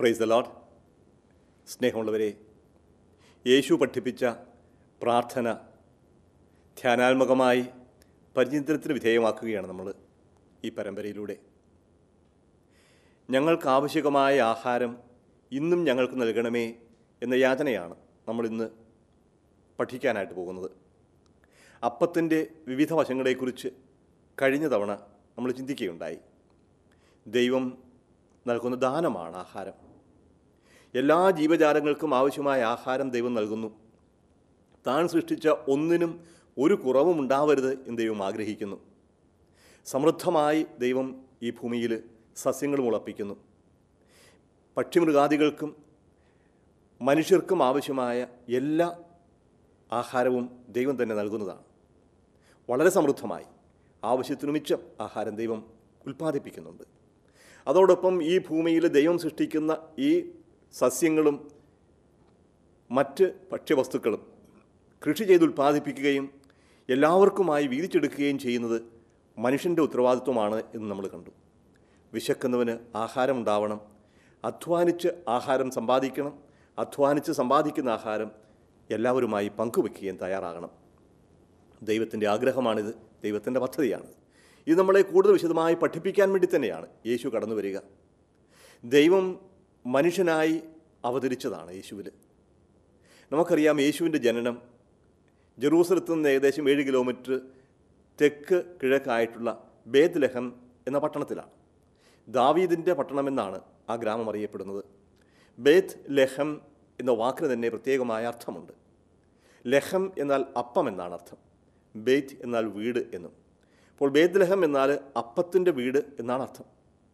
Praise the Lord. സ്നേഹമുള്ളവരെ, യേശു പഠിപ്പിച്ച പ്രാർത്ഥന ധ്യാനാത്മകമായി പരിചിന്തനത്തിന് വിധേയമാക്കുകയാണ് നമ്മൾ ഈ പരമ്പരയിലൂടെ. ഞങ്ങൾക്ക് ആവശ്യമായ ആഹാരം ഇന്നും ഞങ്ങൾക്ക് നൽകണമേ എന്ന യാചനയാണ് നമ്മളിന്ന് പഠിക്കാനായിട്ട് പോകുന്നത്. അപ്പത്തിൻ്റെ വിവിധ വശങ്ങളെക്കുറിച്ച് കഴിഞ്ഞ തവണ നമ്മൾ ചിന്തിക്കുകയുണ്ടായി. ദൈവം നൽകുന്ന ദാനമാണ് ആഹാരം. എല്ലാ ജീവജാലങ്ങൾക്കും ആവശ്യമായ ആഹാരം ദൈവം നൽകുന്നു. താൻ സൃഷ്ടിച്ച ഒന്നിനും ഒരു കുറവും ഉണ്ടാവരുത് എന്ന് ദൈവം ആഗ്രഹിക്കുന്നു. സമൃദ്ധമായി ദൈവം ഈ ഭൂമിയിൽ സസ്യങ്ങൾ മുളപ്പിക്കുന്നു. പക്ഷിമൃഗാദികൾക്കും മനുഷ്യർക്കും ആവശ്യമായ എല്ലാ ആഹാരവും ദൈവം തന്നെ നൽകുന്നതാണ്. വളരെ സമൃദ്ധമായി ആവശ്യത്തിനു മിച്ചം ആഹാരം ദൈവം ഉൽപ്പാദിപ്പിക്കുന്നുണ്ട്. അതോടൊപ്പം ഈ ഭൂമിയിൽ ദൈവം സൃഷ്ടിക്കുന്ന ഈ സസ്യങ്ങളും മറ്റ് ഭക്ഷ്യവസ്തുക്കളും കൃഷി ചെയ്ത് ഉൽപ്പാദിപ്പിക്കുകയും എല്ലാവർക്കുമായി വീതിച്ചെടുക്കുകയും ചെയ്യുന്നത് മനുഷ്യൻ്റെ ഉത്തരവാദിത്വമാണ് എന്ന് നമ്മൾ കണ്ടു. വിശക്കുന്നവന് ആഹാരം ഉണ്ടാവണം, അധ്വാനിച്ച് ആഹാരം സമ്പാദിക്കണം, അധ്വാനിച്ച് സമ്പാദിക്കുന്ന ആഹാരം എല്ലാവരുമായി പങ്കുവയ്ക്കുകയും തയ്യാറാകണം. ദൈവത്തിൻ്റെ ആഗ്രഹമാണിത്, ദൈവത്തിൻ്റെ പദ്ധതിയാണിത്. ഇത് നമ്മളെ കൂടുതൽ വിശദമായി പഠിപ്പിക്കാൻ വേണ്ടി തന്നെയാണ് യേശു കടന്നു വരിക. ദൈവം മനുഷ്യനായി അവതരിച്ചതാണ് യേശുവിൽ. നമുക്കറിയാം, യേശുവിൻ്റെ ജനനം ജെറൂസലത്ത് നിന്ന് ഏകദേശം 7 കിലോമീറ്റർ തെക്ക് കിഴക്കായിട്ടുള്ള ബേത്ത്ലഹം എന്ന പട്ടണത്തിലാണ്. ദാവീദിൻ്റെ പട്ടണമെന്നാണ് ആ ഗ്രാമം അറിയപ്പെടുന്നത്. ബേത്ത് ലഹം എന്ന വാക്കിന് തന്നെ പ്രത്യേകമായ അർത്ഥമുണ്ട്. ലഹം എന്നാൽ അപ്പം എന്നാണ് അർത്ഥം, ബേത്ത് എന്നാൽ വീട് എന്നും. അപ്പോൾ ബേത്ത്ലഹം എന്നാൽ അപ്പത്തിൻ്റെ വീട് എന്നാണ് അർത്ഥം.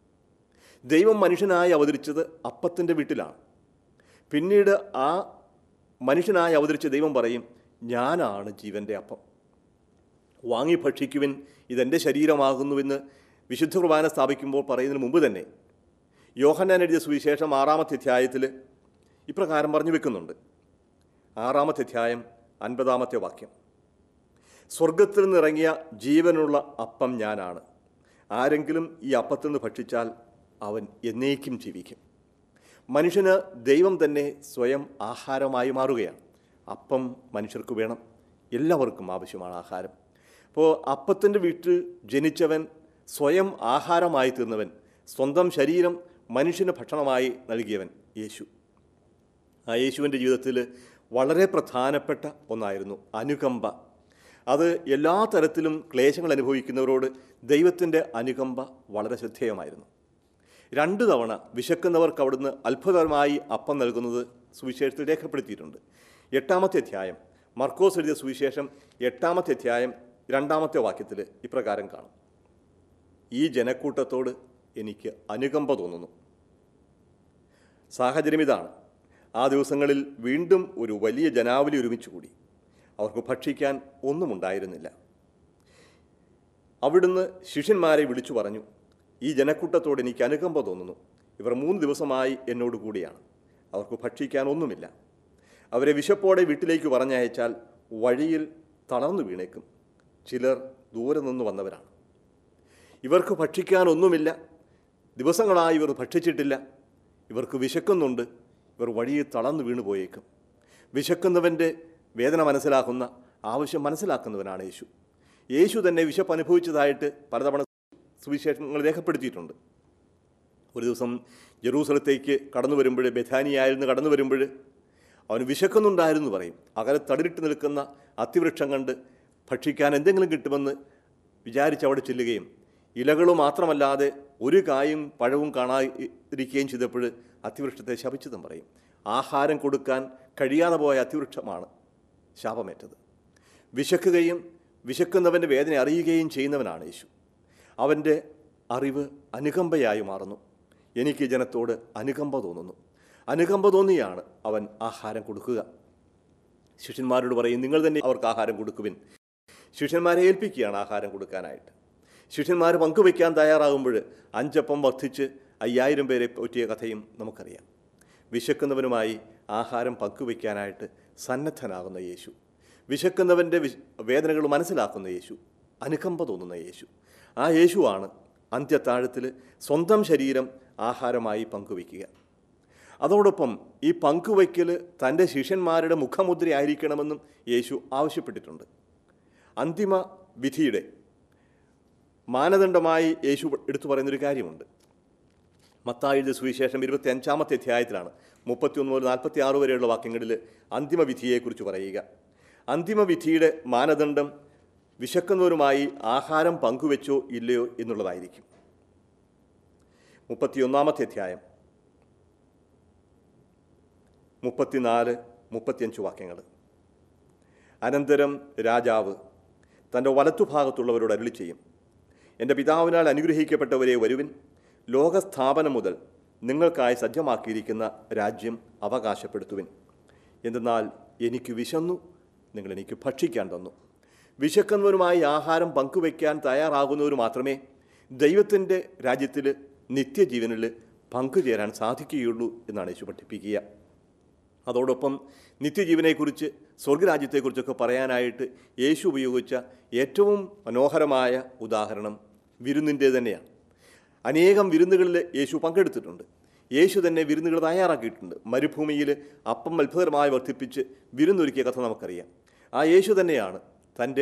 ദൈവം മനുഷ്യനായി അവതരിച്ചത് അപ്പത്തിൻ്റെ വീട്ടിലാണ്. പിന്നീട് ആ മനുഷ്യനായി അവതരിച്ച ദൈവം പറയും, ഞാനാണ് ജീവൻ്റെ അപ്പം, വാങ്ങി ഭക്ഷിക്കുവിൻ, ഇതെൻ്റെ ശരീരമാകുന്നുവെന്ന് വിശുദ്ധ കുർബാന സ്ഥാപിക്കുമ്പോൾ പറയുന്നതിന് മുമ്പ് തന്നെ യോഹന്നാൻ എഴുതിയ സുവിശേഷം 6-ാമത്തെ അധ്യായത്തിൽ ഇപ്രകാരം പറഞ്ഞു വെക്കുന്നുണ്ട്. 6-ാമത്തെ അധ്യായം 50-ാമത്തെ വാക്യം, സ്വർഗത്തിൽ നിന്നിറങ്ങിയ ജീവനുള്ള അപ്പം ഞാനാണ്, ആരെങ്കിലും ഈ അപ്പത്തിൽ നിന്ന് ഭക്ഷിച്ചാൽ അവൻ എന്നേക്കും ജീവിക്കും. മനുഷ്യന് ദൈവം തന്നെ സ്വയം ആഹാരമായി മാറുകയാണ്. അപ്പം മനുഷ്യർക്ക് വേണം, എല്ലാവർക്കും ആവശ്യമാണ് ആഹാരം. അപ്പോൾ അപ്പത്തിൻ്റെ വീട്ടിൽ ജനിച്ചവൻ, സ്വയം ആഹാരമായി തീർന്നവൻ, സ്വന്തം ശരീരം മനുഷ്യന് ഭക്ഷണമായി നൽകിയവൻ യേശു. ആ യേശുവിൻ്റെ ജീവിതത്തിൽ വളരെ പ്രധാനപ്പെട്ട ഒന്നായിരുന്നു അനുകമ്പ. അത് എല്ലാ തരത്തിലും ക്ലേശങ്ങൾ അനുഭവിക്കുന്നവരോട് ദൈവത്തിൻ്റെ അനുകമ്പ വളരെ ശ്രദ്ധേയമായിരുന്നു. 2 തവണ വിശക്കുന്നവർക്ക് അവിടുന്ന് അത്ഭുതകരമായി അപ്പം നൽകുന്നത് സുവിശേഷത്തിൽ രേഖപ്പെടുത്തിയിട്ടുണ്ട്. 8-ാമത്തെ അധ്യായം, മർക്കോസ് എഴുതിയ സുവിശേഷം 8-ാമത്തെ അധ്യായം 2-ാമത്തെ വാക്യത്തിൽ ഇപ്രകാരം കാണും, ഈ ജനക്കൂട്ടത്തോട് എനിക്ക് അനുകമ്പ തോന്നുന്നു. സാഹചര്യം ഇതാണ്, ആ ദിവസങ്ങളിൽ വീണ്ടും ഒരു വലിയ ജനാവലി ഒരുമിച്ച് കൂടി. അവർക്ക് ഭക്ഷിക്കാൻ ഒന്നും ഉണ്ടായിരുന്നില്ല. അവിടുന്ന് ശിഷ്യന്മാരെ വിളിച്ചു പറഞ്ഞു, ഈ ജനക്കൂട്ടത്തോട് എനിക്ക് അനുകമ്പ തോന്നുന്നു. ഇവർ 3 ദിവസമായി എന്നോട് കൂടിയാണ്, അവർക്ക് ഭക്ഷിക്കാൻ ഒന്നുമില്ല. അവരെ വിശപ്പോടെ വീട്ടിലേക്ക് പറഞ്ഞയച്ചാൽ വഴിയിൽ തളർന്നു വീണേക്കും. ചിലർ ദൂരെ നിന്ന് വന്നവരാണ്. ഇവർക്ക് ഭക്ഷിക്കാനൊന്നുമില്ല, ദിവസങ്ങളായി ഇവർ ഭക്ഷിച്ചിട്ടില്ല, ഇവർക്ക് വിശക്കുന്നുണ്ട്, ഇവർ വഴിയിൽ തളർന്നു വീണു പോയേക്കും. വിശക്കുന്നവൻ്റെ വേദന മനസ്സിലാക്കുന്ന, ആവശ്യം മനസ്സിലാക്കുന്നവനാണ് യേശു. യേശു തന്നെ വിശപ്പ് അനുഭവിച്ചതായിട്ട് പലതവണ സുവിശേഷങ്ങൾ രേഖപ്പെടുത്തിയിട്ടുണ്ട്. ഒരു ദിവസം ജെറൂസലത്തേക്ക് കടന്നു വരുമ്പോൾ, ബെഥാനിയായിൽ നിന്ന് കടന്നു വരുമ്പോൾ അവന് വിശക്കുന്നുണ്ടായിരുന്നു പറയും. അകലെ തടിരിട്ട് നിൽക്കുന്ന അത്തിവൃക്ഷം കണ്ട് ഭക്ഷിക്കാൻ എന്തെങ്കിലും കിട്ടുമെന്ന് വിചാരിച്ച് അവിടെ ചെല്ലുകയും ഇലകൾ മാത്രമല്ലാതെ ഒരു കായും പഴവും കാണാതിരിക്കുകയും ചെയ്തപ്പോൾ അത്തിവൃക്ഷത്തെ ശപിച്ചതും പറയും. ആഹാരം കൊടുക്കാൻ കഴിയാതെ പോയ അത്തിവൃക്ഷമാണ് ശാപമേറ്റത്. വിശക്കുകയും വിശക്കുന്നവൻ്റെ വേദന അറിയുകയും ചെയ്യുന്നവനാണ് യേശു. അവൻ്റെ അറിവ് അനുകമ്പയായി മാറുന്നു. എനിക്ക് ജനത്തോട് അനുകമ്പ തോന്നുന്നു. അനുകമ്പ തോന്നിയാണ് അവൻ ആഹാരം കൊടുക്കുക. ശിഷ്യന്മാരോട് പറയും, നിങ്ങൾ തന്നെ അവർക്ക് ആഹാരം കൊടുക്കുവിൻ. ശിഷ്യന്മാരെ ഏൽപ്പിക്കുകയാണ് ആഹാരം കൊടുക്കാനായിട്ട്. ശിഷ്യന്മാർ പങ്കുവയ്ക്കാൻ തയ്യാറാകുമ്പോൾ 5 അപ്പം വർദ്ധിച്ച് 5000 പേരെ പറ്റിയ കഥയും നമുക്കറിയാം. വിശക്കുന്നവനുമായി ആഹാരം പങ്കുവയ്ക്കാനായിട്ട് സന്നദ്ധനാകുന്ന യേശു, വിശക്കുന്നവൻ്റെ വേദനകൾ മനസ്സിലാക്കുന്ന യേശു, അനുകമ്പ തോന്നുന്ന യേശു. ആ യേശുവാണ് അന്ത്യത്താഴത്തിൽ സ്വന്തം ശരീരം ആഹാരമായി പങ്കുവയ്ക്കുക. അതോടൊപ്പം ഈ പങ്കുവയ്ക്കൽ തൻ്റെ ശിഷ്യന്മാരുടെ മുഖമുദ്രയായിരിക്കണമെന്നും യേശു ആവശ്യപ്പെട്ടിട്ടുണ്ട്. അന്തിമ വിധിയുടെ മാനദണ്ഡമായി യേശു എടുത്തു പറയുന്നൊരു കാര്യമുണ്ട്. മത്തായി എഴുതിയ സുവിശേഷം 25-ാമത്തെ അധ്യായത്തിലാണ് 31 മുതൽ 46 വരെയുള്ള വാക്യങ്ങളിൽ അന്തിമ വിധിയെക്കുറിച്ച് പറയുക. അന്തിമ വിധിയുടെ മാനദണ്ഡം വിശക്കുന്നവരുമായി ആഹാരം പങ്കുവെച്ചോ ഇല്ലയോ എന്നുള്ളതായിരിക്കും. 31-ാമത്തെ അധ്യായം 34-35 വാക്യങ്ങൾ. അനന്തരം രാജാവ് തൻ്റെ വലത്തുഭാഗത്തുള്ളവരോട് അരുളി ചെയ്യും, എൻ്റെ പിതാവിനാൽ അനുഗ്രഹിക്കപ്പെട്ടവരെ വരുവിൻ, ലോകസ്ഥാപനം മുതൽ നിങ്ങൾക്കായി സജ്ജമാക്കിയിരിക്കുന്ന രാജ്യം അവകാശപ്പെടുത്തുവിൻ. എന്തെന്നാൽ എനിക്ക് വിശന്നു, നിങ്ങളെനിക്ക് ഭക്ഷിക്കാൻ തന്നു. വിശക്കുന്നവരുമായി ആഹാരം പങ്കുവയ്ക്കാൻ തയ്യാറാകുന്നവർ മാത്രമേ ദൈവത്തിൻ്റെ രാജ്യത്തിൽ നിത്യജീവനിൽ പങ്കുചേരാൻ സാധിക്കുകയുള്ളൂ എന്നാണ് യേശു പഠിപ്പിക്കുക. അതോടൊപ്പം നിത്യജീവനെക്കുറിച്ച്, സ്വർഗരാജ്യത്തെക്കുറിച്ചൊക്കെ പറയാനായിട്ട് യേശു ഉപയോഗിച്ച ഏറ്റവും മനോഹരമായ ഉദാഹരണം വിരുന്നിൻ്റെ തന്നെയാണ്. അനേകം വിരുന്നുകളിൽ യേശു പങ്കെടുത്തിട്ടുണ്ട്. യേശു തന്നെ വിരുന്നുകൾ തയ്യാറാക്കിയിട്ടുണ്ട്. മരുഭൂമിയിൽ അപ്പം അത്ഭുതമായി വർദ്ധിപ്പിച്ച് വിരുന്നൊരുക്കിയ കഥ നമുക്കറിയാം. ആ യേശു തന്നെയാണ് തൻ്റെ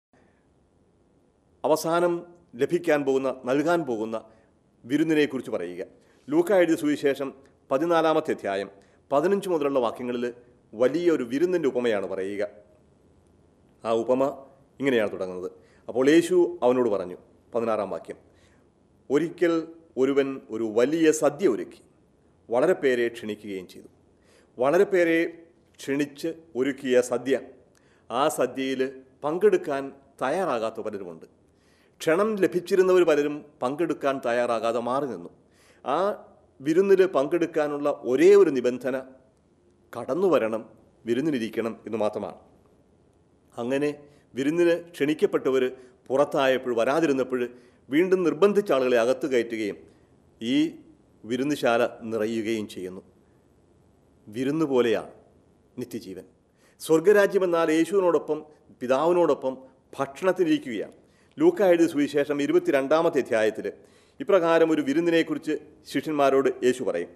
അവസാനം ലഭിക്കാൻ പോകുന്ന, നൽകാൻ പോകുന്ന വിരുന്നിനെക്കുറിച്ച് പറയുക. ലൂക്കാ എഴുതിയ സുവിശേഷം 14-ാമത്തെ അധ്യായം 15 മുതലുള്ള വാക്യങ്ങളിൽ വലിയൊരു വിരുന്നിൻ്റെ ഉപമയാണ് പറയുക. ആ ഉപമ ഇങ്ങനെയാണ് തുടങ്ങുന്നത്. അപ്പോൾ യേശു അവനോട് പറഞ്ഞു, 16-ാം വാക്യം, ഒരിക്കൽ ഒരുവൻ ഒരു വലിയ സദ്യ ഒരുക്കി വളരെ പേരെ ക്ഷണിക്കുകയും ചെയ്തു. വളരെ പേരെ ക്ഷണിച്ച് ഒരുക്കിയ സദ്യ, ആ സദ്യയിൽ പങ്കെടുക്കാൻ തയ്യാറാകാത്ത പലരുമുണ്ട്. ക്ഷണം ലഭിച്ചിരുന്നവർ പലരും പങ്കെടുക്കാൻ തയ്യാറാകാതെ മാറി നിന്നു. ആ വിരുന്നിൽ പങ്കെടുക്കാനുള്ള ഒരേ ഒരു നിബന്ധന കടന്നു വരണം, വിരുന്നിനിരിക്കണം എന്ന് മാത്രമാണ്. അങ്ങനെ വിരുന്നിന് ക്ഷണിക്കപ്പെട്ടവർ പുറത്തായപ്പോൾ, വരാതിരുന്നപ്പോൾ വീണ്ടും നിർബന്ധിച്ച ആളുകളെ അകത്ത് കയറ്റുകയും ഈ വിരുന്നുശാല നിറയുകയും ചെയ്യുന്നു. വിരുന്ന് പോലെയാണ് നിത്യജീവൻ. സ്വർഗരാജ്യമെന്നാൽ യേശുവിനോടൊപ്പം പിതാവിനോടൊപ്പം ഭക്ഷണത്തിനിരിക്കുകയാണ്. ലൂക്കാ എഴുതിയ സുവിശേഷം 22-ാമത്തെ അധ്യായത്തിൽ ഇപ്രകാരം ഒരു വിരുന്നിനെക്കുറിച്ച് ശിഷ്യന്മാരോട് യേശു പറയും,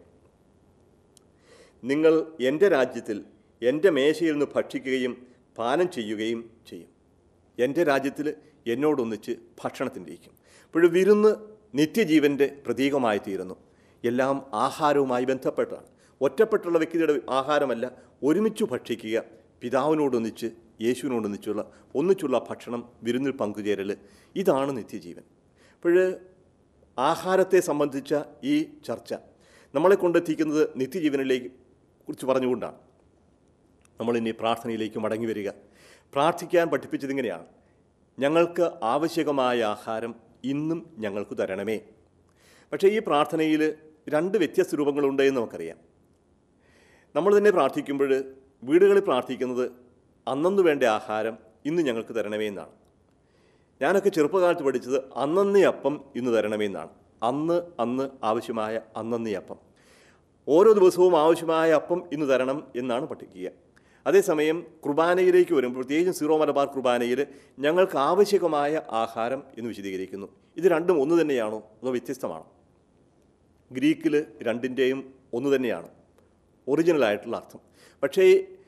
നിങ്ങൾ എൻ്റെ രാജ്യത്തിൽ എൻ്റെ മേശയിൽ നിന്ന് ഭക്ഷിക്കുകയും പാനം ചെയ്യുകയും ചെയ്യും. എൻ്റെ രാജ്യത്തിൽ എന്നോടൊന്നിച്ച് ഭക്ഷണത്തിനിരിക്കും. അപ്പോൾ വിരുന്ന് നിത്യജീവൻ്റെ പ്രതീകമായി തീരുന്നു. എല്ലാം ആഹാരവുമായി ബന്ധപ്പെട്ടാണ്. ഒറ്റപ്പെട്ടുള്ള വ്യക്തിയുടെ ആഹാരമല്ല, ഒരുമിച്ച് ഭക്ഷിക്കുക, പിതാവിനോടൊന്നിച്ച് ഒന്നിച്ചുള്ള ഭക്ഷണം, വിരുന്നിൽ പങ്കുചേരൽ, ഇതാണ് നിത്യജീവൻ. അപ്പോൾ ആഹാരത്തെ സംബന്ധിച്ച ഈ ചർച്ച നമ്മളെ കൊണ്ടെത്തിക്കുന്നത് നിത്യജീവനിലേക്ക് കുറിച്ച് പറഞ്ഞുകൊണ്ടാണ്. നമ്മളിനി പ്രാർത്ഥനയിലേക്ക് മടങ്ങി വരിക. പ്രാർത്ഥിക്കാൻ പഠിപ്പിച്ചതിങ്ങനെയാണ്, ഞങ്ങൾക്ക് ആവശ്യകമായ ആഹാരം ഇന്നും ഞങ്ങൾക്ക് തരണമേ. പക്ഷേ ഈ പ്രാർത്ഥനയിൽ 2 വ്യത്യസ്ത രൂപങ്ങളുണ്ട് എന്ന് നമുക്കറിയാം. നമ്മൾ തന്നെ പ്രാർത്ഥിക്കുമ്പോൾ വീടുകളിൽ പ്രാർത്ഥിക്കുന്നത് അന്നന്ന് വേണ്ട ആഹാരം ഇന്ന് ഞങ്ങൾക്ക് തരണമേ എന്നാണ്. ഞാനൊക്കെ ചെറുപ്പകാലത്ത് പഠിച്ചത് അന്നന്നേ അപ്പം ഇന്ന് തരണമേ എന്നാണ്. അന്ന് ആവശ്യമായ അന്നന്നേ അപ്പം, ഓരോ ദിവസവും ആവശ്യമായ അപ്പം ഇന്ന് തരണം എന്നാണ് പഠിക്കുക. അതേസമയം കുർബാനയിലേക്ക് വരുമ്പോൾ, പ്രത്യേകിച്ചും സീറോ മലബാർ കുർബാനയിൽ ഞങ്ങൾക്ക് ആവശ്യകമായ ആഹാരം എന്ന് വിശദീകരിക്കുന്നു. ഇത് രണ്ടും ഒന്ന് തന്നെയാണോ അതോ വ്യത്യസ്തമാണോ? ഗ്രീക്കിൽ രണ്ടിൻ്റെയും ഒന്ന് തന്നെയാണ് ഒറിജിനലായിട്ടുള്ള അർത്ഥം. പക്ഷേ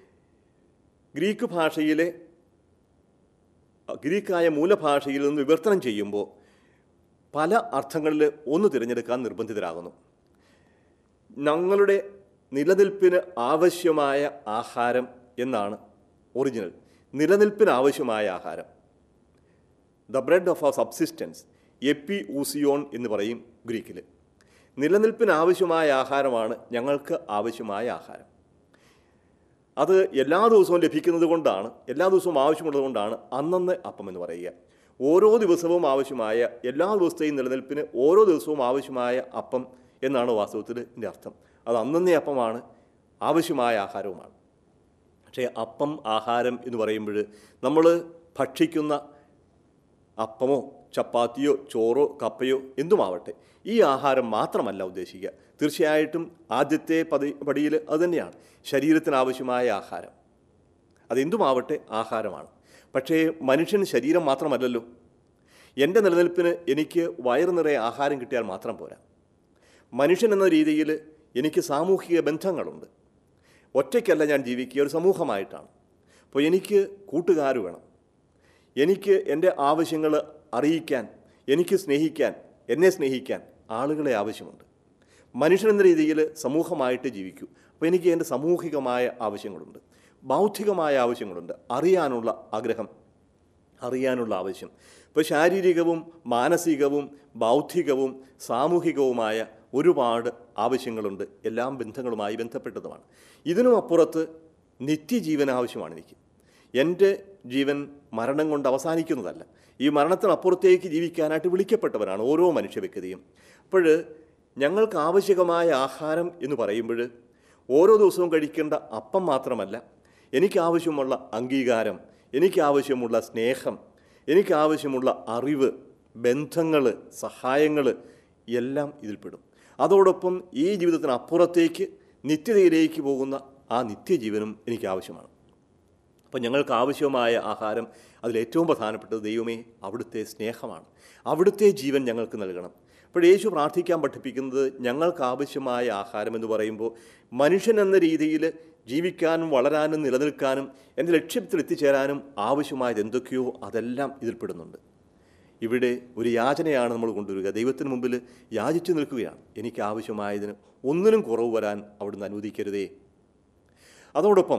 ഗ്രീക്കായ മൂലഭാഷയിൽ നിന്ന് വിവർത്തനം ചെയ്യുമ്പോൾ പല അർത്ഥങ്ങളിൽ ഒന്ന് തിരഞ്ഞെടുക്കാൻ നിർബന്ധിതരാകുന്നു. ഞങ്ങളുടെ നിലനിൽപ്പിന് ആവശ്യമായ ആഹാരം എന്നാണ് ഒറിജിനൽ. നിലനിൽപ്പിന് ആവശ്യമായ ആഹാരം, the bread of our subsistence, എപ്പി ഊസിയോൺ എന്ന് പറയും ഗ്രീക്കിൽ. നിലനിൽപ്പിന് ആവശ്യമായ ആഹാരമാണ് ഞങ്ങൾക്ക് ആവശ്യമായ ആഹാരം. അത് എല്ലാ ദിവസവും ലഭിക്കുന്നത് കൊണ്ടാണ്, എല്ലാ ദിവസവും ആവശ്യമുള്ളത് കൊണ്ടാണ് അന്നന്ന് അപ്പം എന്ന് പറയുക. ഓരോ ദിവസവും ആവശ്യമായ, എല്ലാ ദിവസത്തെയും നിലനിൽപ്പിന് ഓരോ ദിവസവും ആവശ്യമായ അപ്പം എന്നാണ് വാസ്തവത്തിൽ ഇതിൻ്റെ അർത്ഥം. അത് അന്നന്നേ അപ്പമാണ്, ആവശ്യമായ ആഹാരവുമാണ്. പക്ഷേ അപ്പം, ആഹാരം എന്ന് പറയുമ്പോൾ നമ്മൾ ഭക്ഷിക്കുന്ന അപ്പമോ ചപ്പാത്തിയോ ചോറോ കപ്പയോ എന്തുമാവട്ടെ, ഈ ആഹാരം മാത്രമല്ല ഉദ്ദേശിക്കുക. തീർച്ചയായിട്ടും ആദ്യത്തെ പടിയിൽ അതുതന്നെയാണ്, ശരീരത്തിന് ആവശ്യമായ ആഹാരം. അതെന്തുമാവട്ടെ ആഹാരമാണ്. പക്ഷേ മനുഷ്യൻ ശരീരം മാത്രമല്ലല്ലോ. എൻ്റെ നിലനിൽപ്പിന് എനിക്ക് വയറു നിറയെ ആഹാരം കിട്ടിയാൽ മാത്രം പോരാ. മനുഷ്യൻ എന്ന രീതിയിൽ എനിക്ക് സാമൂഹിക ബന്ധങ്ങളുണ്ട്. ഒറ്റയ്ക്കല്ല ഞാൻ ജീവിക്കുക, ഒരു സമൂഹമായിട്ടാണ്. അപ്പോൾ എനിക്ക് കൂട്ടുകാർ വേണം. എനിക്ക് എൻ്റെ ആവശ്യങ്ങൾ അറിയിക്കാൻ, എനിക്ക് സ്നേഹിക്കാൻ, എന്നെ സ്നേഹിക്കാൻ ആളുകളെ ആവശ്യമുണ്ട്. മനുഷ്യനെന്ന രീതിയിൽ സമൂഹമായിട്ട് ജീവിക്കൂ. അപ്പോൾ എനിക്ക് എൻ്റെ സാമൂഹികമായ ആവശ്യങ്ങളുണ്ട്, ബൗദ്ധികമായ ആവശ്യങ്ങളുണ്ട്, അറിയാനുള്ള ആഗ്രഹം, അറിയാനുള്ള ആവശ്യം. ഇപ്പോൾ ശാരീരികവും മാനസികവും ബൗദ്ധികവും സാമൂഹികവുമായ ഒരുപാട് ആവശ്യങ്ങളുണ്ട്. എല്ലാം ബന്ധങ്ങളുമായി ബന്ധപ്പെട്ടതുമാണ്. ഇതിനും അപ്പുറത്ത് നിത്യജീവൻ ആവശ്യമാണ് എനിക്ക്. എൻ്റെ ജീവൻ മരണം കൊണ്ട് അവസാനിക്കുന്നതല്ല. ഈ മരണത്തിനപ്പുറത്തേക്ക് ജീവിക്കാനായിട്ട് വിളിക്കപ്പെട്ടവരാണ് ഓരോ മനുഷ്യ വ്യക്തിയും. അപ്പോൾ ഞങ്ങൾക്ക് ആവശ്യമായ ആഹാരം എന്ന് പറയുമ്പോൾ ഓരോ ദിവസവും കഴിക്കേണ്ട അപ്പം മാത്രമല്ല, എനിക്കാവശ്യമുള്ള അംഗീകാരം, എനിക്കാവശ്യമുള്ള സ്നേഹം, എനിക്കാവശ്യമുള്ള അറിവ്, ബന്ധങ്ങൾ, സഹായങ്ങൾ എല്ലാം ഇതിൽപ്പെടും. അതോടൊപ്പം ഈ ജീവിതത്തിനപ്പുറത്തേക്ക് നിത്യതയിലേക്ക് പോകുന്ന ആ നിത്യജീവനും എനിക്കാവശ്യമാണ്. അപ്പം ഞങ്ങൾക്ക് ആവശ്യമായ ആഹാരം, അതിലേറ്റവും പ്രധാനപ്പെട്ടത് ദൈവമേ അവിടുത്തെ സ്നേഹമാണ്. അവിടുത്തെ ജീവൻ ഞങ്ങൾക്ക് നൽകണം. അപ്പോൾ യേശു പ്രാർത്ഥിക്കാൻ പഠിപ്പിക്കുന്നത് ഞങ്ങൾക്ക് ആവശ്യമായ ആഹാരം എന്ന് പറയുമ്പോൾ മനുഷ്യൻ എന്ന രീതിയിൽ ജീവിക്കാനും വളരാനും നിലനിൽക്കാനും എൻ്റെ ലക്ഷ്യത്തിൽ എത്തിച്ചേരാനും ആവശ്യമായത് എന്തൊക്കെയോ അതെല്ലാം ഇതിൽപ്പെടുന്നുണ്ട്. ഇവിടെ ഒരു യാചനയാണ് നമ്മൾ കൊണ്ടുവരിക. ദൈവത്തിന് മുമ്പിൽ യാചിച്ചു നിൽക്കുകയാണ്. എനിക്ക് ആവശ്യമായതിന് ഒന്നിനും കുറവ് വരാൻ അവിടുന്ന് അനുവദിക്കരുതേ. അതോടൊപ്പം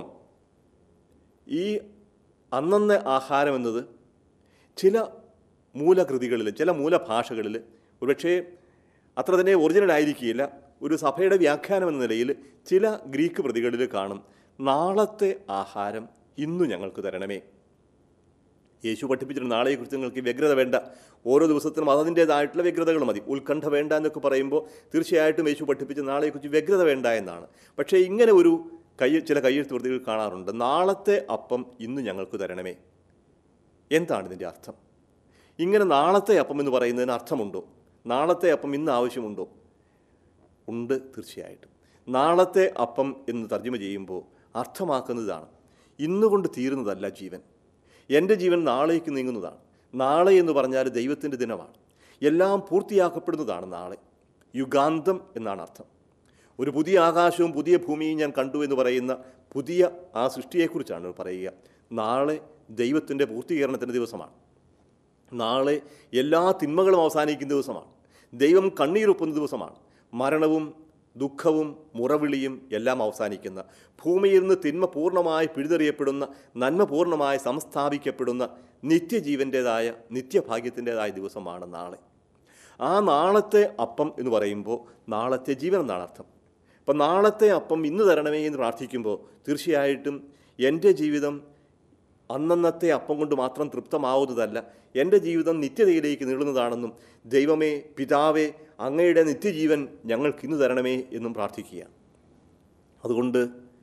ഈ അന്നന്ന് ആഹാരം എന്നത് ചില മൂലകൃതികളിൽ, ചില മൂലഭാഷകളിൽ ഒരുപക്ഷേ അത്ര തന്നെ ഒറിജിനൽ ആയിരിക്കില്ല, ഒരു സഭയുടെ വ്യാഖ്യാനം എന്ന നിലയിൽ ചില ഗ്രീക്ക് പ്രതികളിൽ കാണും നാളത്തെ ആഹാരം ഇന്നു ഞങ്ങൾക്ക് തരണമേ. യേശു പഠിപ്പിച്ചിട്ട് നാളെക്കുറിച്ച് നിങ്ങൾക്ക് വ്യഗ്രത വേണ്ട, ഓരോ ദിവസത്തിനും അതിൻ്റേതായിട്ടുള്ള വ്യഗ്രതകൾ മതി. ഉത്കണ്ഠ വേണ്ട എന്നൊക്കെ പറയുമ്പോൾ തീർച്ചയായിട്ടും യേശു പഠിപ്പിച്ച നാളെക്കുറിച്ച് വ്യഗ്രത വേണ്ട എന്നാണ്. പക്ഷേ ഇങ്ങനെ ഒരു ചില കയ്യെഴുത്ത് വൃത്തികൾ കാണാറുണ്ട്, നാളത്തെ അപ്പം ഇന്ന് ഞങ്ങൾക്ക് തരണമേ. എന്താണ് ഇതിൻ്റെ അർത്ഥം? ഇങ്ങനെ നാളത്തെ അപ്പം എന്ന് പറയുന്നതിന് അർത്ഥമുണ്ടോ? നാളത്തെ അപ്പം ഇന്ന് ആവശ്യമുണ്ടോ? ഉണ്ട്, തീർച്ചയായിട്ടും. നാളത്തെ അപ്പം എന്ന് തർജ്ജമ ചെയ്യുമ്പോൾ അർത്ഥമാക്കുന്നതാണ് ഇന്നുകൊണ്ട് തീരുന്നതല്ല ജീവൻ. എൻ്റെ ജീവൻ നാളേക്ക് നീങ്ങുന്നതാണ്. നാളെ എന്ന് പറഞ്ഞാൽ ദൈവത്തിൻ്റെ ദിനമാണ്. എല്ലാം പൂർത്തിയാക്കപ്പെടുന്നതാണ് നാളെ. യുഗാന്തം എന്നാണ് അർത്ഥം. ഒരു പുതിയ ആകാശവും പുതിയ ഭൂമിയും ഞാൻ കണ്ടു എന്ന് പറയുന്ന പുതിയ ആ സൃഷ്ടിയെക്കുറിച്ചാണ് പറയുക. നാളെ ദൈവത്തിൻ്റെ പൂർത്തീകരണത്തിൻ്റെ ദിവസമാണ്. നാളെ എല്ലാ തിന്മകളും അവസാനിക്കുന്ന ദിവസമാണ്. ദൈവം കണ്ണീരൊപ്പുന്ന ദിവസമാണ്. മരണവും ദുഃഖവും മുറവിളിയും എല്ലാം അവസാനിക്കുന്ന, ഭൂമിയിൽ നിന്ന് തിന്മ പൂർണ്ണമായി പിഴുതെറിയപ്പെടുന്ന, നന്മ പൂർണ്ണമായി സംസ്ഥാപിക്കപ്പെടുന്ന നിത്യജീവൻ്റേതായ നിത്യഭാഗ്യത്തിൻ്റേതായ ദിവസമാണ് നാളെ. ആ നാളത്തെ അപ്പം എന്ന് പറയുമ്പോൾ നാളത്തെ ജീവൻ എന്നാണ് അർത്ഥം. അപ്പം നാളത്തെ അപ്പം ഇന്ന് തരണമേ എന്ന് പ്രാർത്ഥിക്കുമ്പോൾ തീർച്ചയായിട്ടും എൻ്റെ ജീവിതം അന്നന്നത്തെ അപ്പം കൊണ്ട് മാത്രം തൃപ്തമാവുന്നതല്ല, എൻ്റെ ജീവിതം നിത്യതയിലേക്ക് നീളുന്നതാണെന്നും ദൈവമേ പിതാവേ അങ്ങയുടെ നിത്യജീവൻ ഞങ്ങൾക്ക് ഇന്ന് തരണമേ എന്നും പ്രാർത്ഥിക്കുക. അതുകൊണ്ട്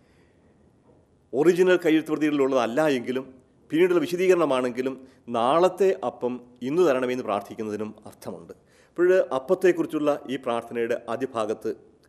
ഒറിജിനൽ കയ്യെഴുത്തുപ്രതികളിലുള്ളതല്ല എങ്കിലും പിന്നീടുള്ള വിശദീകരണമാണെങ്കിലും നാളത്തെ അപ്പം ഇന്ന് തരണമെന്ന് പ്രാർത്ഥിക്കുന്നതിനും അർത്ഥമുണ്ട്. അപ്പോൾ അപ്പത്തെക്കുറിച്ചുള്ള ഈ പ്രാർത്ഥനയുടെ ആദ്യ ഭാഗത്ത്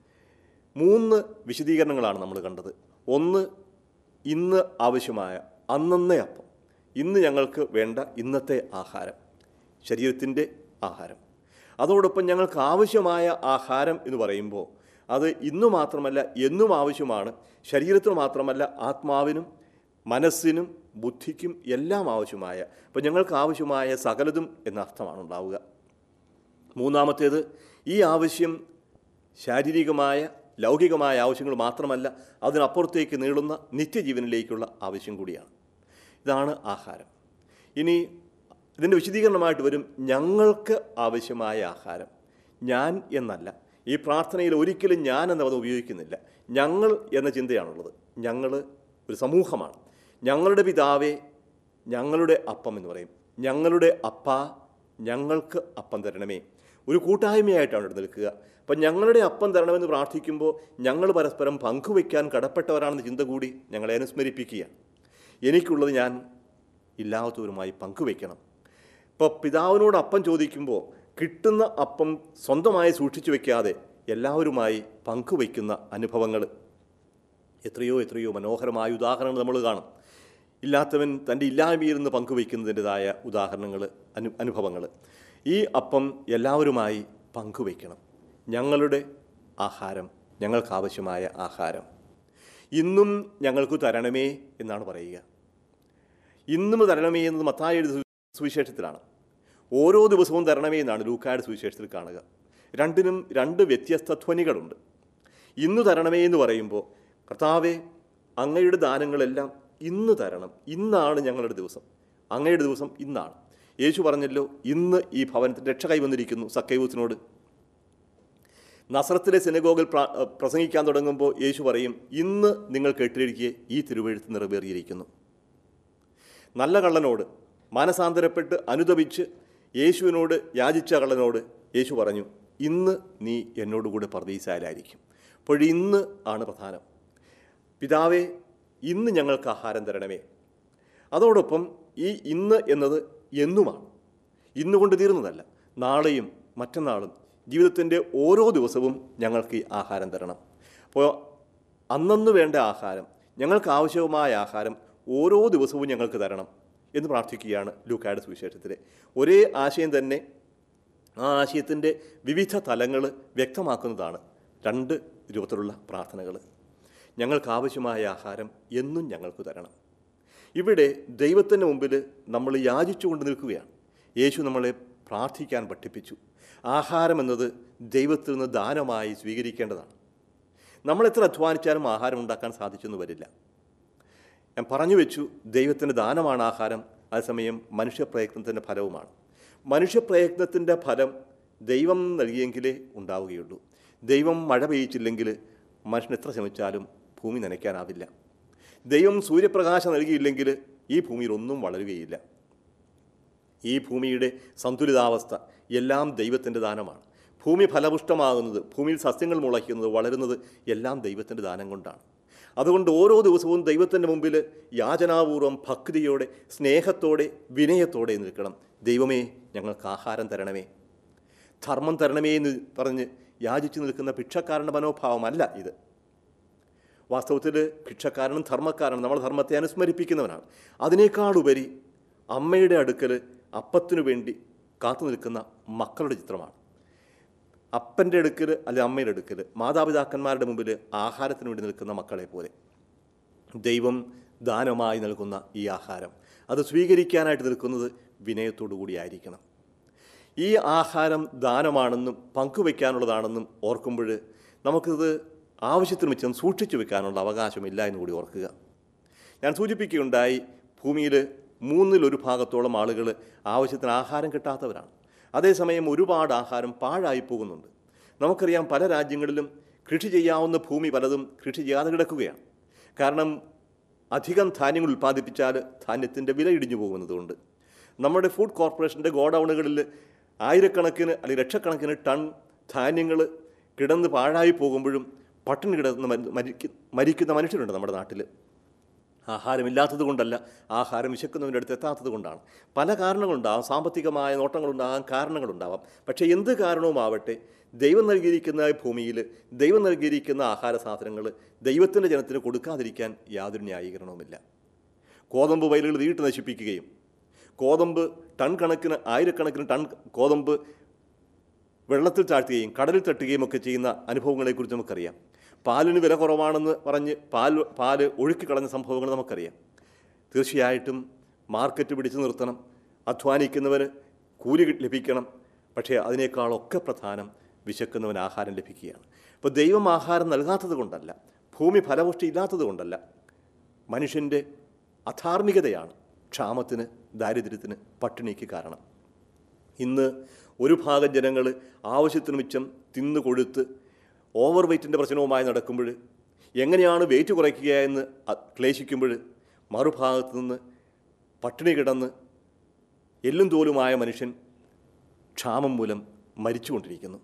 3 വിശദീകരണങ്ങളാണ് നമ്മൾ കണ്ടത്. ഒന്ന്, ഇന്ന് ആവശ്യമായ അന്നന്നേ അപ്പം, ഇന്ന് ഞങ്ങൾക്ക് വേണ്ട ഇന്നത്തെ ആഹാരം, ശരീരത്തിൻ്റെ ആഹാരം. അതോടൊപ്പം ഞങ്ങൾക്ക് ആവശ്യമായ ആഹാരം എന്ന് പറയുമ്പോൾ അത് ഇന്നു മാത്രമല്ല എന്നും ആവശ്യമാണ്. ശരീരത്തിന് മാത്രമല്ല, ആത്മാവിനും മനസ്സിനും ബുദ്ധിക്കും എല്ലാം ആവശ്യമായ, അപ്പോൾ ഞങ്ങൾക്ക് ആവശ്യമായ സകലതും എന്ന അർത്ഥമാണ് ഉണ്ടാവുക. മൂന്നാമത്തേത്, ഈ ആവശ്യം ശാരീരികമായ ലൗകികമായ ആവശ്യങ്ങൾ മാത്രമല്ല, അതിനപ്പുറത്തേക്ക് നീളുന്ന നിത്യജീവനിലേക്കുള്ള ആവശ്യം കൂടിയാണ്. ഇതാണ് ആഹാരം. ഇനി ഇതിൻ്റെ വിശദീകരണമായിട്ട് വരും ഞങ്ങൾക്ക് ആവശ്യമായ ആഹാരം. ഞാൻ എന്നല്ല, ഈ പ്രാർത്ഥനയിൽ ഒരിക്കലും ഞാൻ എന്ന പദം ഉപയോഗിക്കുന്നില്ല. ഞങ്ങൾ എന്ന ചിന്തയാണുള്ളത്. ഞങ്ങൾ ഒരു സമൂഹമാണ്. ഞങ്ങളുടെ പിതാവേ ഞങ്ങളുടെ അപ്പം എന്ന് പറയും. ഞങ്ങളുടെ അപ്പ ഞങ്ങൾക്ക് അപ്പം തരണമേ. ഒരു കൂട്ടായ്മയായിട്ടാണ് ഇവിടെ നിൽക്കുക. അപ്പം ഞങ്ങളുടെ അപ്പം തരണമെന്ന് പ്രാർത്ഥിക്കുമ്പോൾ ഞങ്ങൾ പരസ്പരം പങ്കുവയ്ക്കാൻ കടപ്പെട്ടവരാണെന്ന ചിന്ത കൂടി ഞങ്ങളെ അനുസ്മരിപ്പിക്കുക. എനിക്കുള്ളത് ഞാൻ ഇല്ലാത്തവരുമായി പങ്കുവയ്ക്കണം. ഇപ്പോൾ പിതാവിനോട് അപ്പം ചോദിക്കുമ്പോൾ കിട്ടുന്ന അപ്പം സ്വന്തമായി സൂക്ഷിച്ചു വയ്ക്കാതെ എല്ലാവരുമായി പങ്കുവയ്ക്കുന്ന അനുഭവങ്ങൾ എത്രയോ എത്രയോ മനോഹരമായ ഉദാഹരണങ്ങൾ നമ്മൾ കാണും. ഇല്ലാത്തവൻ തൻ്റെ ഇല്ലായ്മയിൽ നിന്ന് പങ്കുവയ്ക്കുന്നതിൻ്റെതായ ഉദാഹരണങ്ങൾ, അനുഭവങ്ങൾ. ഈ അപ്പം എല്ലാവരുമായി പങ്കുവയ്ക്കണം. ഞങ്ങളുടെ ആഹാരം ഞങ്ങൾക്കാവശ്യമായ ആഹാരം. ഇന്നും ഞങ്ങൾക്ക് തരണമേ എന്നാണ് പറയുക. ഇന്നും തരണമേ എന്നത് മത്തായി എഴുതിയ സുവിശേഷത്തിലാണ്. ഓരോ ദിവസവും തരണമേ എന്നാണ് ലൂക്കായുടെ സുവിശേഷത്തിൽ കാണുക. രണ്ടിനും രണ്ട് വ്യത്യസ്ത ധ്വനികളുണ്ട്. ഇന്ന് തരണമേ എന്ന് പറയുമ്പോൾ, കർത്താവേ, അങ്ങയുടെ ദാനങ്ങളെല്ലാം ഇന്ന് തരണം, ഇന്നാണ് ഞങ്ങളുടെ ദിവസം, അങ്ങയുടെ ദിവസം ഇന്നാണ്. യേശു പറഞ്ഞല്ലോ, ഇന്ന് ഈ ഭവനത്തിൽ രക്ഷ കൈവന്നിരിക്കുന്നു സക്കൈവൂസിനോട്. നസറത്തിലെ സിനഗോഗിൽ പ്രസംഗിക്കാൻ തുടങ്ങുമ്പോൾ യേശു പറയും, ഇന്ന് നിങ്ങൾ കേട്ടിരിക്കെ ഈ തിരുവെഴുത്ത് നിറവേറിയിരിക്കുന്നു. നല്ല കള്ളനോട് മാനസാന്തരപ്പെട്ട് അനുതപിച്ച് യേശുവിനോട് യാചിച്ച കള്ളനോട് യേശു പറഞ്ഞു, ഇന്ന് നീ എന്നോടുകൂടെ പർദീസയിലായിരിക്കും. അപ്പോൾ ഇന്ന് ആണ് പ്രധാനം. പിതാവേ, ഇന്ന് ഞങ്ങൾക്ക് ആഹാരം തരണമേ. അതോടൊപ്പം ഈ ഇന്ന് എന്നത് എന്നുമാണ്, ഇന്നുകൊണ്ട് തീർന്നതല്ല. നാളെയും മറ്റന്നാളും ജീവിതത്തിൻ്റെ ഓരോ ദിവസവും ഞങ്ങൾക്ക് ഈ ആഹാരം തരണം. അപ്പോൾ അന്നന്ന് വേണ്ട ആഹാരം, ഞങ്ങൾക്ക് ആവശ്യമായ ആഹാരം ഓരോ ദിവസവും ഞങ്ങൾക്ക് തരണം എന്ന് പ്രാർത്ഥിക്കുകയാണ് ലൂക്കായുടെ സുവിശേഷത്തിലെ. ഒരേ ആശയം തന്നെ ആ ആശയത്തിൻ്റെ വിവിധ തലങ്ങൾ വ്യക്തമാക്കുന്നതാണ് രണ്ട് രൂപത്തിലുള്ള പ്രാർത്ഥനകൾ. ഞങ്ങൾക്കാവശ്യമായ ആഹാരം എന്നും ഞങ്ങൾക്ക് തരണം. ഇവിടെ ദൈവത്തിൻ്റെ മുമ്പിൽ നമ്മൾ യാചിച്ചുകൊണ്ട് നിൽക്കുകയാണ്. യേശു നമ്മളെ പ്രാർത്ഥിക്കാൻ പഠിപ്പിച്ചു. ആഹാരം എന്നത് ദൈവത്തിൽ നിന്ന് ദാനമായി സ്വീകരിക്കേണ്ടതാണ്. നമ്മളെത്ര അധ്വാനിച്ചാലും ആഹാരം ഉണ്ടാക്കാൻ സാധിച്ചെന്ന് വരില്ല. ഞാൻ പറഞ്ഞു വെച്ചു, ദൈവത്തിൻ്റെ ദാനമാണ് ആഹാരം, അതേസമയം മനുഷ്യപ്രയത്നത്തിൻ്റെ ഫലവുമാണ്. മനുഷ്യപ്രയത്നത്തിൻ്റെ ഫലം ദൈവം നൽകിയെങ്കിലേ ഉണ്ടാവുകയുള്ളൂ. ദൈവം മഴ പെയ്യിച്ചില്ലെങ്കിൽ മനുഷ്യൻ എത്ര ശ്രമിച്ചാലും ഭൂമി നനയ്ക്കാനാവില്ല. ദൈവം സൂര്യപ്രകാശം നൽകിയില്ലെങ്കിൽ ഈ ഭൂമിയിൽ ഒന്നും വളരുകയില്ല. ഈ ഭൂമിയുടെ സന്തുലിതാവസ്ഥ എല്ലാം ദൈവത്തിൻ്റെ ദാനമാണ്. ഭൂമി ഫലപുഷ്ടമാകുന്നത്, ഭൂമിയിൽ സസ്യങ്ങൾ മുളയ്ക്കുന്നത്, വളരുന്നത് എല്ലാം ദൈവത്തിൻ്റെ ദാനം കൊണ്ടാണ്. അതുകൊണ്ട് ഓരോ ദിവസവും ദൈവത്തിൻ്റെ മുമ്പിൽ യാചനാപൂർവം, ഭക്തിയോടെ, സ്നേഹത്തോടെ, വിനയത്തോടെ നിൽക്കണം. ദൈവമേ, ഞങ്ങൾക്ക് ആഹാരം തരണമേ, ധർമ്മം തരണമേ എന്ന് പറഞ്ഞ് യാചിച്ചു നിൽക്കുന്ന ഭിക്ഷക്കാരൻ്റെ മനോഭാവമല്ല ഇത്. വാസ്തവത്തിൽ ഭിക്ഷക്കാരനും ധർമ്മക്കാരനും നമ്മൾ ധർമ്മത്തെ അനുസ്മരിപ്പിക്കുന്നവനാണ്. അതിനേക്കാളുപരി അമ്മയുടെ അടുക്കൽ അപ്പത്തിനു വേണ്ടി കാത്തു നിൽക്കുന്ന മക്കളുടെ ചിത്രമാണ്. അപ്പൻ്റെ അടുക്കൽ അല്ലെ അമ്മയുടെ അടുക്കൽ, മാതാപിതാക്കന്മാരുടെ മുമ്പിൽ ആഹാരത്തിന് വേണ്ടി നിൽക്കുന്ന മക്കളെ പോലെ ദൈവം ദാനമായി നൽകുന്ന ഈ ആഹാരം അത് സ്വീകരിക്കാനായിട്ട് നിൽക്കുന്നത് വിനയത്തോടു കൂടിയായിരിക്കണം. ഈ ആഹാരം ദാനമാണെന്നും പങ്കുവയ്ക്കാനുള്ളതാണെന്നും ഓർക്കുമ്പോൾ നമുക്കിത് ആവശ്യത്തിന് മിച്ചം സൂക്ഷിച്ചു വെക്കാനുള്ള അവകാശമില്ല എന്ന് കൂടി ഓർക്കുക. ഞാൻ സൂചിപ്പിക്കുകയുണ്ടായി, ഭൂമിയിൽ 1/3 ഭാഗത്തോളം ആളുകൾ ആവശ്യത്തിന് ആഹാരം കിട്ടാത്തവരാണ്. അതേസമയം ഒരുപാട് ആഹാരം പാഴായി പോകുന്നുണ്ട്. നമുക്കറിയാം, പല രാജ്യങ്ങളിലും കൃഷി ചെയ്യാവുന്ന ഭൂമി പലതും കൃഷി ചെയ്യാതെ കിടക്കുകയാണ്. കാരണം അധികം ധാന്യങ്ങൾ ഉൽപ്പാദിപ്പിച്ചാൽ ധാന്യത്തിൻ്റെ വില ഇടിഞ്ഞു പോകുന്നതുകൊണ്ട്. നമ്മുടെ ഫുഡ് കോർപ്പറേഷൻ്റെ ഗോഡൗണുകളിൽ ആയിരക്കണക്കിന് അല്ലെങ്കിൽ ലക്ഷക്കണക്കിന് ടൺ ധാന്യങ്ങൾ കിടന്ന് പാഴായി പോകുമ്പോഴും പട്ടിണി കിടന്ന് മരിക്കുന്ന മനുഷ്യരുണ്ട് നമ്മുടെ നാട്ടിൽ. ആഹാരമില്ലാത്തത് കൊണ്ടല്ല, ആഹാരം വിശക്കുന്നവൻ്റെ അടുത്ത് എത്താത്തത് കൊണ്ടാണ്. പല കാരണങ്ങളുണ്ടാകാം, സാമ്പത്തികമായ നോട്ടങ്ങളുണ്ടാകാം, കാരണങ്ങളുണ്ടാവാം. പക്ഷേ എന്ത് കാരണവുമാവട്ടെ, ദൈവം നൽകിയിരിക്കുന്ന ഭൂമിയിൽ ദൈവം നൽകിയിരിക്കുന്ന ആഹാര സാധനങ്ങൾ ദൈവത്തിൻ്റെ ജനത്തിന് കൊടുക്കാതിരിക്കാൻ യാതൊരു ന്യായീകരണവുമില്ല. ഗോതമ്പ് വയലുകൾ തീയിട്ട് നശിപ്പിക്കുകയും ഗോതമ്പ് ടൺ കണക്കിന്, ആയിരക്കണക്കിന് ടൺ ഗോതമ്പ് വെള്ളത്തിൽ താഴ്ത്തുകയും കടലിൽ തട്ടുകയും ഒക്കെ ചെയ്യുന്ന അനുഭവങ്ങളെക്കുറിച്ച് നമുക്കറിയാം. പാലിന് വില കുറവാണെന്ന് പറഞ്ഞ് പാല് ഒഴുക്കിക്കളഞ്ഞ സംഭവങ്ങൾ നമുക്കറിയാം. തീർച്ചയായിട്ടും മാർക്കറ്റ് പിടിച്ചു നിർത്തണം, അധ്വാനിക്കുന്നവന് കൂലി ലഭിക്കണം. പക്ഷേ അതിനേക്കാളൊക്കെ പ്രധാനം വിശക്കുന്നവന് ആഹാരം ലഭിക്കുകയാണ്. അപ്പോൾ ദൈവം ആഹാരം നൽകാത്തത് കൊണ്ടല്ല, ഭൂമി ഫലപുഷ്ടി ഇല്ലാത്തത് കൊണ്ടല്ല, മനുഷ്യൻ്റെ അധാർമികതയാണ് ക്ഷാമത്തിന്, ദാരിദ്ര്യത്തിന്, പട്ടിണിക്ക് കാരണം. ഇന്ന് ഒരു ഭാഗം ജനങ്ങൾ ആവശ്യത്തിന് മിച്ചം തിന്നു കൊഴുത്ത് ഓവർ വെയ്റ്റിൻ്റെ പ്രശ്നവുമായി നടക്കുമ്പോൾ, എങ്ങനെയാണ് വെയിറ്റ് കുറയ്ക്കുക എന്ന് ക്ലേശിക്കുമ്പോൾ, മറുഭാഗത്ത് നിന്ന് പട്ടിണി കിടന്ന് എല്ലും തോലുമായ മനുഷ്യൻ ക്ഷാമം മൂലം മരിച്ചുകൊണ്ടിരിക്കുന്നു.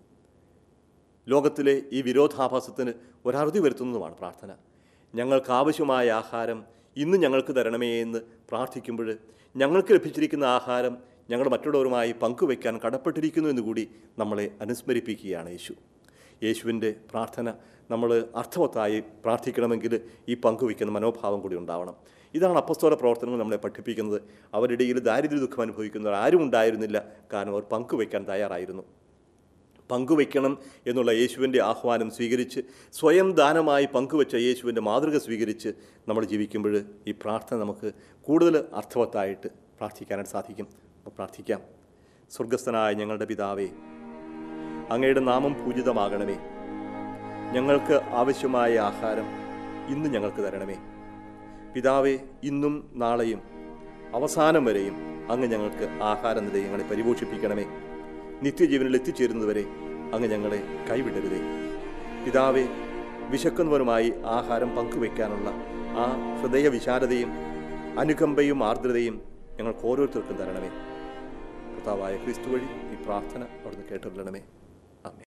ലോകത്തിലെ ഈ വിരോധാഭാസത്തിന് ഒരറുതി വരുത്തുന്നതുമാണ് പ്രാർത്ഥന. ഞങ്ങൾക്കാവശ്യമായ ആഹാരം ഇന്ന് ഞങ്ങൾക്ക് തരണമേ എന്ന് പ്രാർത്ഥിക്കുമ്പോൾ, ഞങ്ങൾക്ക് ലഭിച്ചിരിക്കുന്ന ആഹാരം ഞങ്ങൾ മറ്റുള്ളവരുമായി പങ്കുവയ്ക്കാൻ കടപ്പെട്ടിരിക്കുന്നു എന്നുകൂടി നമ്മളെ അനുസ്മരിപ്പിക്കുകയാണ് യേശു. യേശുവിൻ്റെ പ്രാർത്ഥന നമ്മൾ അർത്ഥവത്തായി പ്രാർത്ഥിക്കണമെങ്കിൽ ഈ പങ്കുവയ്ക്കുന്ന മനോഭാവം കൂടി ഉണ്ടാവണം. ഇതാണ് അപ്പസ്തോല പ്രവർത്തനങ്ങൾ നമ്മളെ പഠിപ്പിക്കുന്നത്. അവരുടെ ഇടയിൽ ദാരിദ്ര്യ ദുഃഖം അനുഭവിക്കുന്നവർ ആരും ഉണ്ടായിരുന്നില്ല, കാരണം അവർ പങ്കുവയ്ക്കാൻ തയ്യാറായിരുന്നു. പങ്കുവയ്ക്കണം എന്നുള്ള യേശുവിൻ്റെ ആഹ്വാനം സ്വീകരിച്ച് സ്വയം ദാനമായി പങ്കുവച്ച യേശുവിൻ്റെ മാതൃക സ്വീകരിച്ച് നമ്മൾ ജീവിക്കുമ്പോൾ ഈ പ്രാർത്ഥന നമുക്ക് കൂടുതൽ അർത്ഥവത്തായിട്ട് പ്രാർത്ഥിക്കാനായിട്ട് സാധിക്കും. അപ്പോൾ പ്രാർത്ഥിക്കാം. സ്വർഗസ്ഥനായ ഞങ്ങളുടെ പിതാവേ, അങ്ങയുടെ നാമം പൂജിതമാകണമേ. ഞങ്ങൾക്ക് ആവശ്യമായ ആഹാരം ഇന്ന് ഞങ്ങൾക്ക് തരണമേ. പിതാവേ, ഇന്നും നാളെയും അവസാനം വരെയും അങ്ങ് ഞങ്ങൾക്ക് ആഹാര നിലയങ്ങളെ പരിപോഷിപ്പിക്കണമേ. നിത്യജീവനിൽ എത്തിച്ചേരുന്നതുവരെ അങ്ങ് ഞങ്ങളെ കൈവിടരുതേ. പിതാവേ, വിശക്കുന്നവരുമായി ആഹാരം പങ്കുവയ്ക്കാനുള്ള ആ ഹൃദയവിശാലതയും അനുകമ്പയും ആർദ്രതയും ഞങ്ങൾക്ക് ഓരോരുത്തർക്കും തരണമേ. കർത്താവായ ക്രിസ്തു വഴി ഈ പ്രാർത്ഥന അവിടുന്ന് കേട്ടുകൊള്ളണമേ.